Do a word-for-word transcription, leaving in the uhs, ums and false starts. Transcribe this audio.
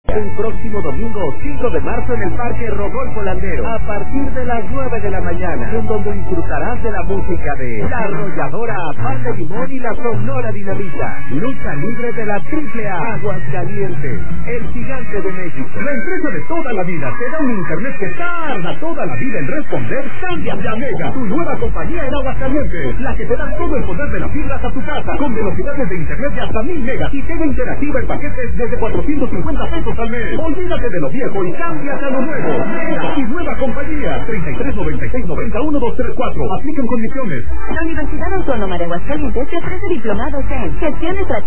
El próximo domingo cinco de marzo en el Parque Rodolfo Landero, a partir de las nueve de la mañana, en donde disfrutarás de la música de La Arrolladora, Pan de Limón y la Sonora Dinamita. Lucha libre de la Triple A, Aguascalientes, el Gigante de México. La empresa de toda la vida te da un internet que tarda toda la vida en responder. Cámbiate a Mega, tu nueva compañía en Aguascalientes, la que te da todo el poder de las fibras a tu casa, con velocidades de internet de hasta mil megas y TV interactiva en paquetes desde cuatrocientos cincuenta pesos al mes. Olvídate de lo viejo y cámbiate a lo nuevo. Mega y nueva compañía. treinta y tres noventa y seis noventa uno dos tres cuatro. Aplican condiciones. La Universidad Autónoma de Aguascalientes te ofrece diplomados en Gestión Estratégica